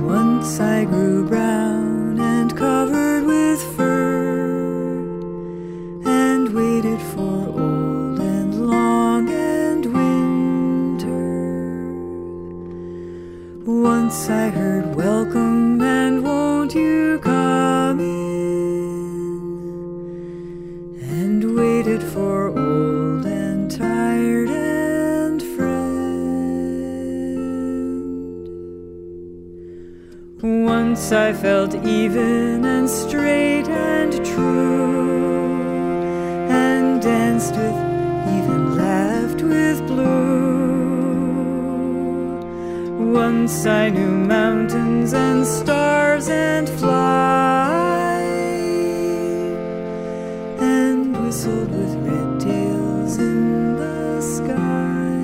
Once I grew brown and covered with fur, and waited for old and long and winter. Once I heard welcome and won't you come in, and waited for old and tired and friend. Once I felt even and straight and true, and danced with, even laughed with blue. Once I knew mountains and stars and fly, and whistled with red tails in the sky.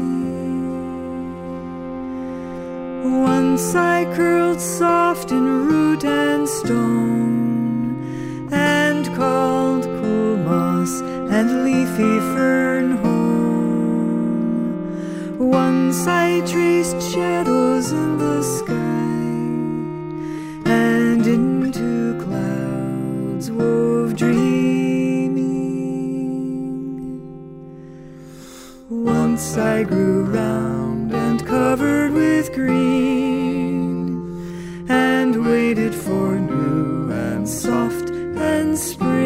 Once I curled soft in root and stone, and called cool moss and leafy fern home. Once I traced shadows in the sky, and into clouds wove dreaming. Once I grew round and covered with green, and waited for new and soft and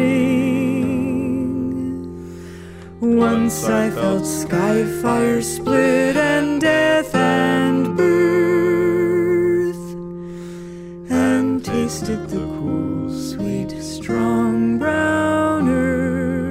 spring. Once I felt sky fire split and death and birth, and tasted the cool, sweet, strong brown earth.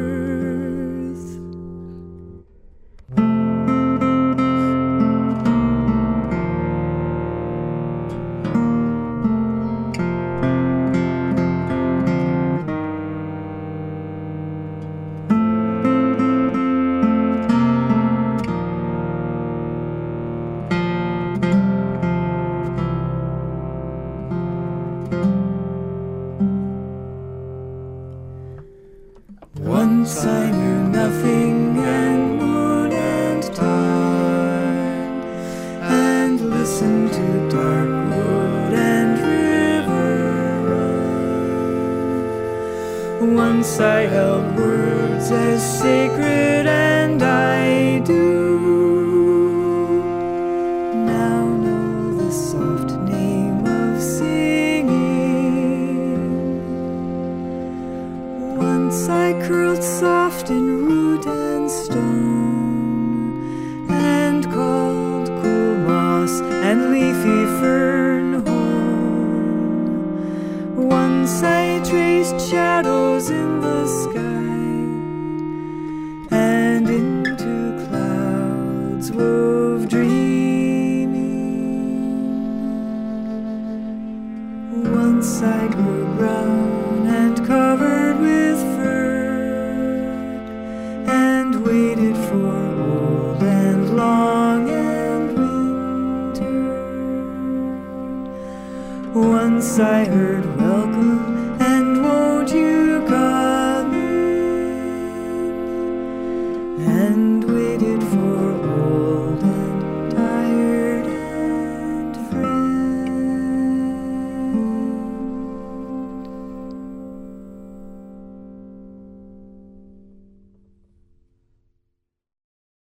Once I knew nothing and moon and time, and listened to dark wood and river run. Once I held words as sacred and I do now know the soft name of singing. Once I curled soft in root and stone, and called cool moss and leafy fern home. Once I traced shadows in the sky, and into clouds wove dreaming. Once I grew brown and covered with waited for old and long and winter. Once I heard welcome